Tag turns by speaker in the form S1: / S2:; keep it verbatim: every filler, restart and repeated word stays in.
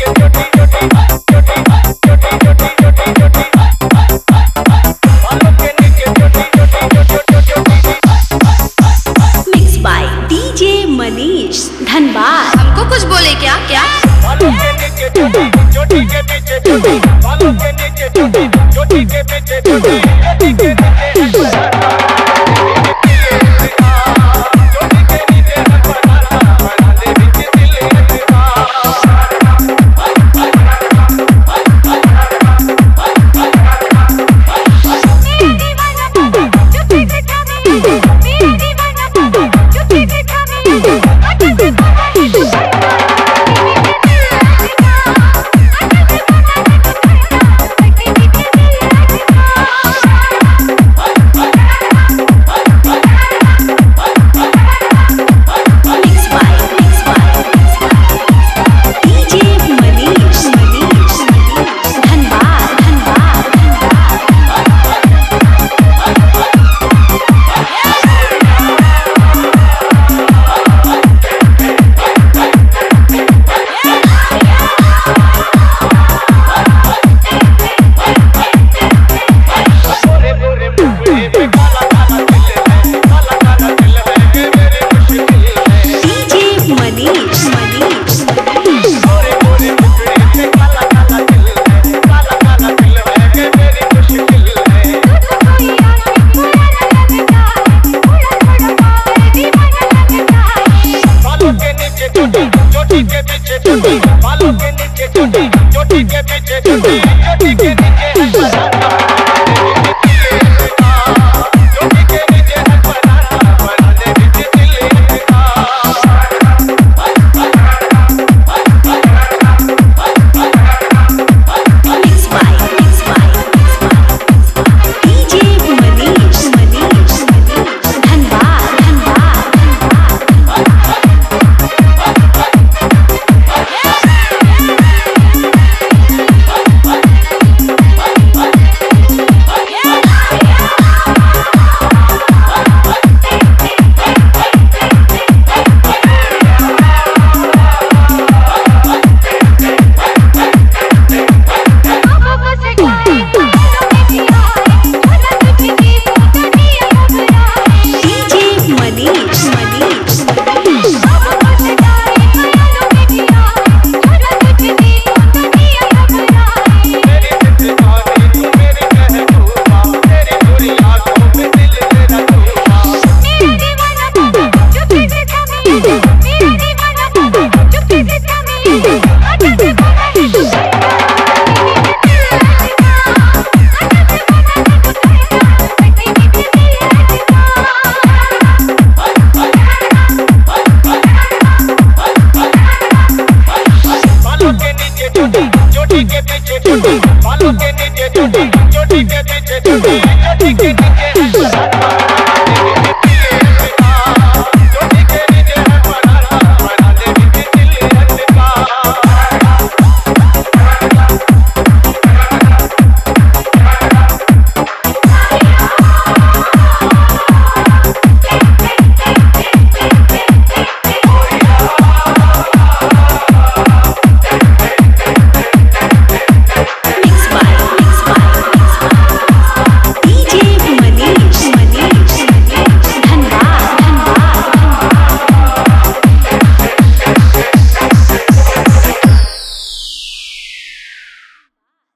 S1: धनबाद।
S2: हमको कुछ बोले क्या क्या?
S3: बालों के नीचे चोटी, चोटी के पीछे चोटी, बालों के नीचे चोटी, चोटी के पीछे चोटी, चोटी के नीचे बालों के नीचे चोटी, चोटी के पीछे चोटी, चोटी के नीचे चोटी के पीछे चोटी, बालों के नीचे चोटी, चोटी के पीछे चोटी।